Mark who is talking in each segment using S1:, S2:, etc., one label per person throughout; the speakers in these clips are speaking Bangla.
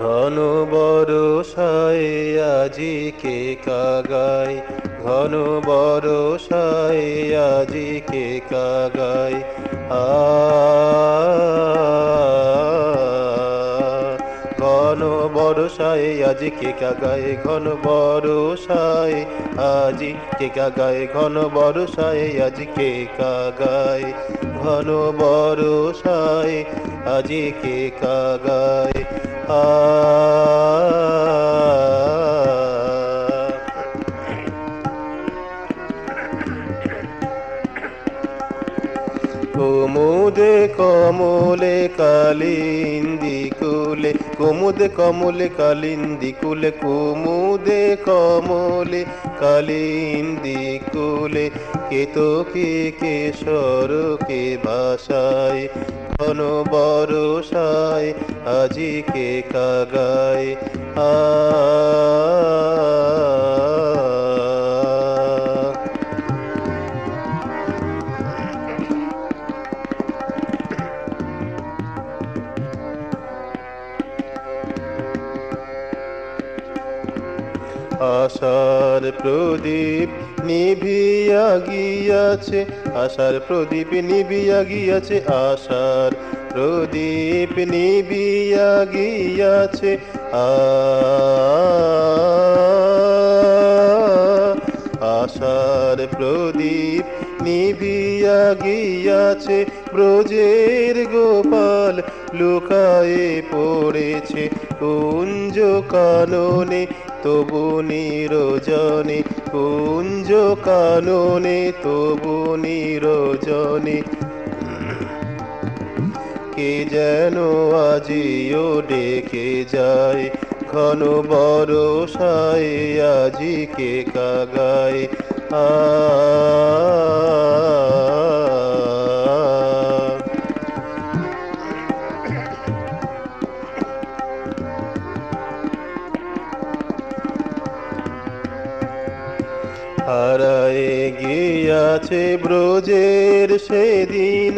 S1: ঘন বরষায় আজি কে কাগায়, ঘন বরষায় আজি কে কাগায়। ঘন বরষায় আজি কে কাগায়, ঘন বরষায় আজি কে কাগায়, ঘন বরষায় আজি কে কাগায়, ঘন বরষায় আজি কে কাগায়। কুমুদে কমলে কালিন্দী কুলে, কুমুদে কমলে কালিন্দী কুলে, কুমুদে কমলে কালিন্দী কুলে, কেতকী কেশরকে ভাষায়, ঘন বরষায় আজি কে কাগায়। আশার প্রদীপ নিভিয়া গিয়াছে, আশার প্রদীপ নিভিয়া গিয়াছে, আশার প্রদীপ নিভিয়া গিয়াছে। আশার প্রদীপ নিভিয়া গিয়াছে, ব্রজের গোপাল লুকায়ে পড়েছে কুঞ্জ কাননে তবু নিরজনে, কুঞ্জ কাননে তবু নিরজনে। কে যেন আজিও ডেকে যায়, ঘন বরষায় আজি কে কাগায়। হারায়ে গিয়াছে ব্রজের সেদিন,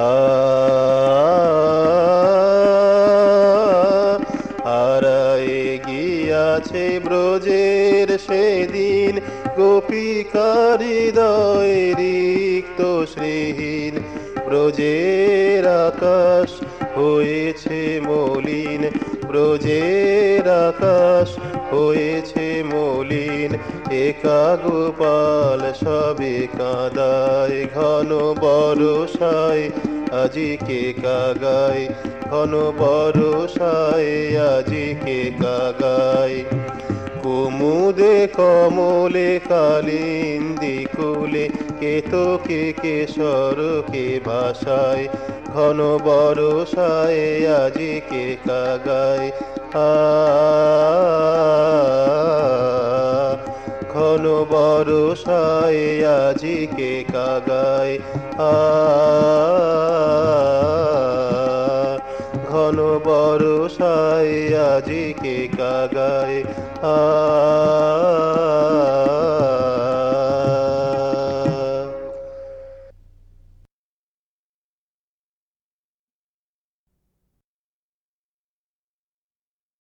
S1: হারায়ে গিয়াছে ব্রজের সেদিন, গোপিকার হৃদয় রিক্ত শ্রীহীন, ব্রজের আকাশ হয়েছে মলিন, ব্রজের আকাশ হয়েছে মলিন। একা গোপাল সবে কাঁদায়, ঘন বরষায় আজি কে কাগায়, ঘন বরষায় আজি কে কাগায়। কুমুদে কমলে কালিন্দী কুলে, কেতকী কেশরকে ভাষায়, ঘন বরষায় আজি কে কাগায়। ঘন বরষায় আজি কে কাগায়। ঘন বরষায় আজি কে কাগায়।